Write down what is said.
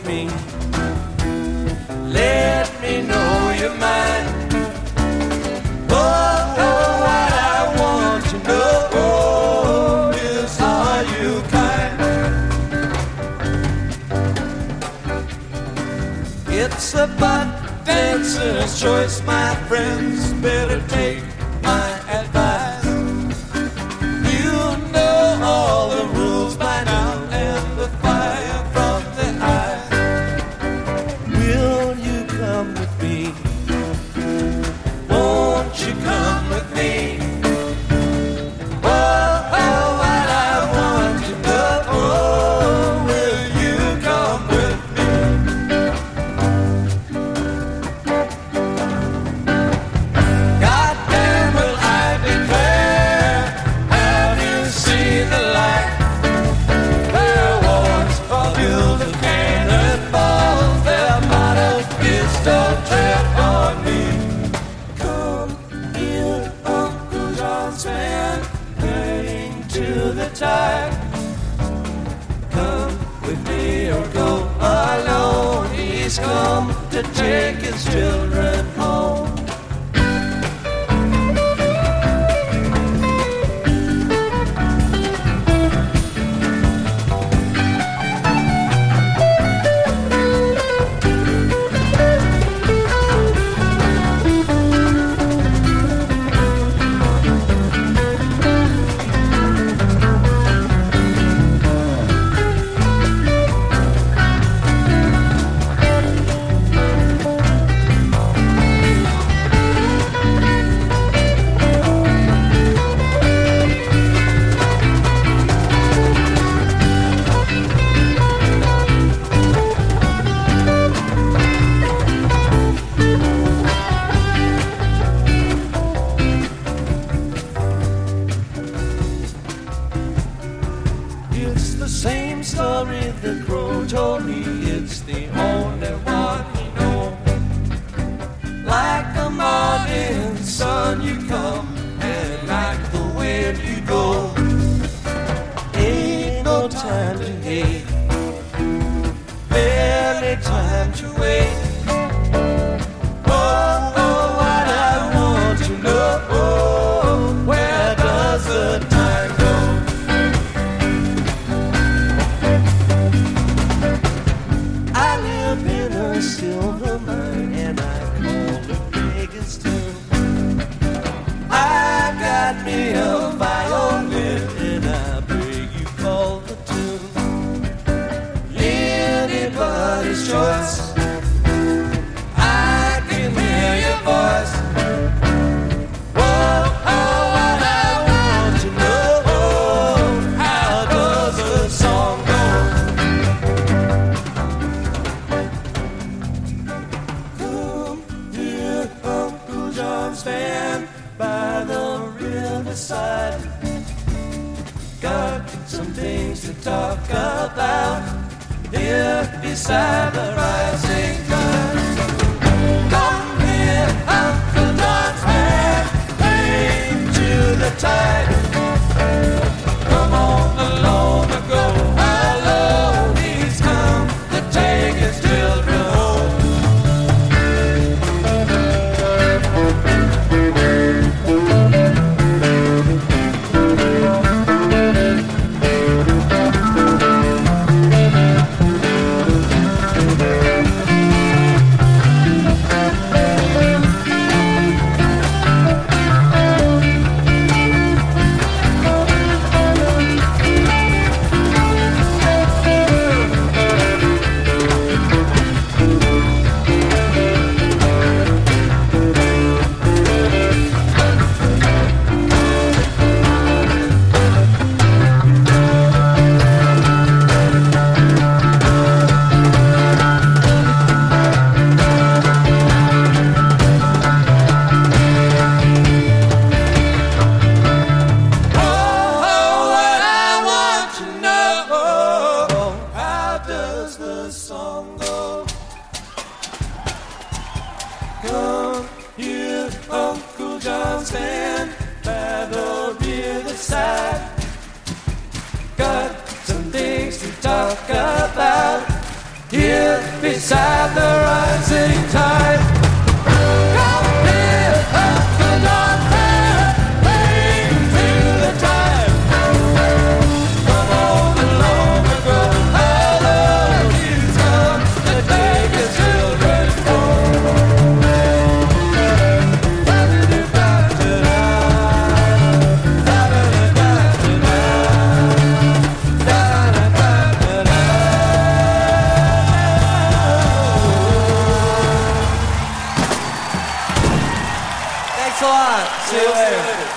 me. Let me know you're mine. Oh, what I want to know is, are you kind? It's a butt dancer's choice, my friends. Better take my advice. You know all the rules by now, and the fire from the eyes. Will you come with me? Won't you come with me? Oh, what I want to know, will you come with me? Goddamn, will I declare, have you seen the light? Their wars are built of cannonballs, their motto is don't tread on me. Come here, Uncle John's man, hanging to the tide. Come with me or go alone. He's come to take his children home. It's the same story the crow told me. It's the only one we know. Like the morning sun you come, and like the wind you go. Ain't no time to hate, barely time to wait. Oh, what I want to know, where does the time go? I live in a silver mine, and I call it Vegas too. I got me a violin, and I beg you call the tune. Anybody's choice, I can hear your voice. Whoa, what I want to know, how does the song go? Come here, Uncle John's stand by the riverside. Got some things to talk about here beside the rising tide. Come here, Uncle John's man, cling to the tide. Come on along and go alone. He's come to take his children home. Got some things to talk about here beside the rising tide. Come here, up the dark path, waiting through the time. Come on along and grow. Our love is come to take your children home. Thanks a lot. See you later.